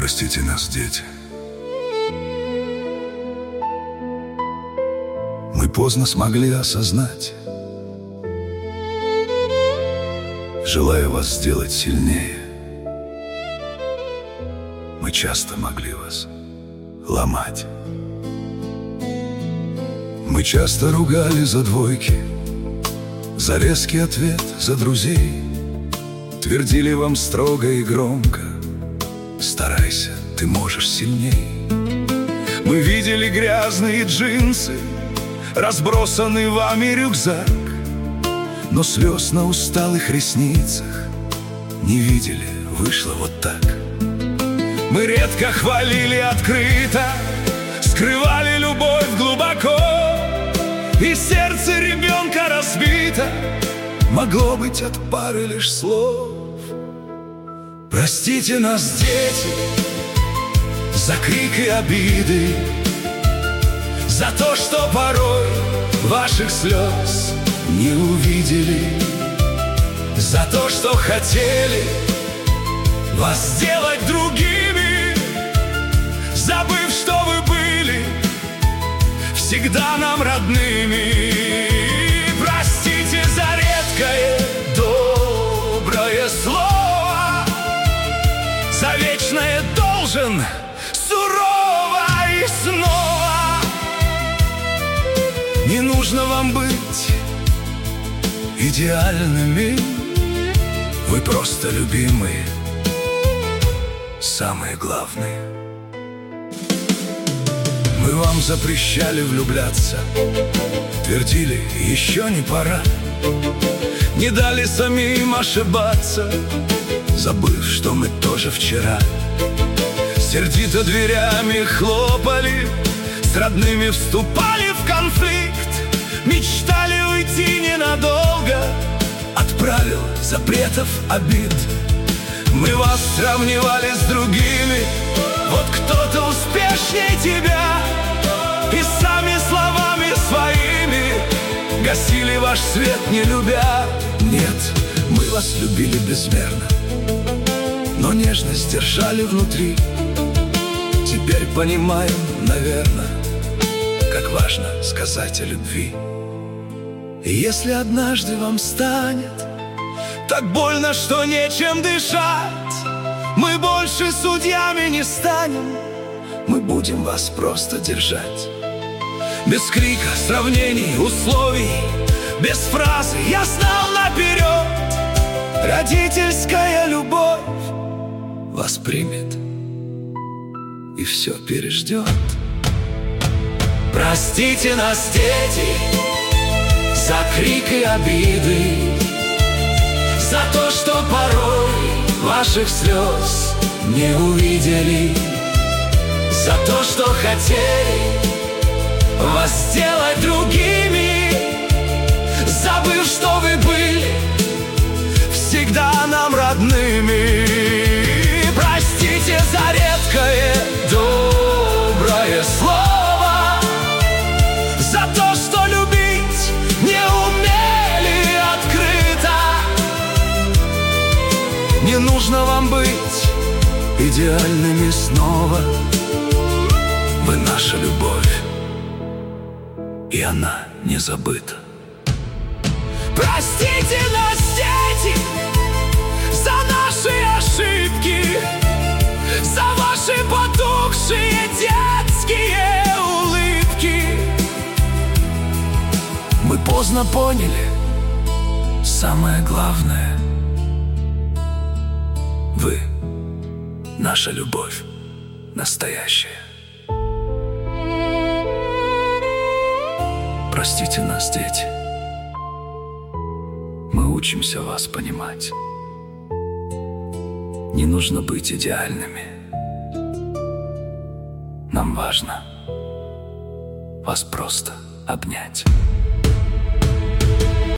Простите нас, дети. Мы поздно смогли осознать, желая вас сделать сильнее. Мы часто могли вас ломать. Мы часто ругали за двойки, за резкий ответ, за друзей. Твердили вам строго и громко: старайся, ты можешь сильней. Мы видели грязные джинсы, разбросанный вами рюкзак, но слез на усталых ресницах не видели, вышло вот так. Мы редко хвалили открыто, скрывали любовь глубоко, и сердце ребенка разбито могло быть от пары лишь слов. Простите нас, дети, за крик и обиды, за то, что порой ваших слез не увидели, за то, что хотели вас сделать другими, забыв, что вы были всегда нам родными. Простите за редкое доброе слово, за вечное должен сурово и снова. Не нужно вам быть идеальными, вы просто любимые, самые главные. Мы вам запрещали влюбляться, твердили, еще не пора, не дали самим ошибаться, забыв, что мы тоже вчера сердито дверями хлопали, с родными вступали в конфликт, мечтали уйти ненадолго от правил, запретов, обид. Мы вас сравнивали с другими, вот кто-то успешнее тебя, и сами словами своими гасили ваш свет, не любя. Нет, мы вас любили безмерно, но нежность держали внутри. Теперь понимаем, наверное, как важно сказать о любви. И если однажды вам станет так больно, что нечем дышать, мы больше судьями не станем, мы будем вас просто держать. Без крика, сравнений, условий, без фразы «я знал наперед», родительская любовь вас примет и все переждет. Простите нас, дети, за крик и обиды, за то, что порой ваших слез не увидели, за то, что хотели вас сделать другими, забыв, что вы были всегда нам родными. Простите за редкое доброе слово, за то, что любить не умели открыто. Не нужно вам быть идеальными снова, вы наша любовь, и она не забыта. Простите нас, дети, за наши ошибки, за ваши потухшие детские улыбки. Мы поздно поняли самое главное: вы наша любовь настоящая. Простите нас, дети, мы учимся вас понимать. Не нужно быть идеальными, нам важно вас просто обнять.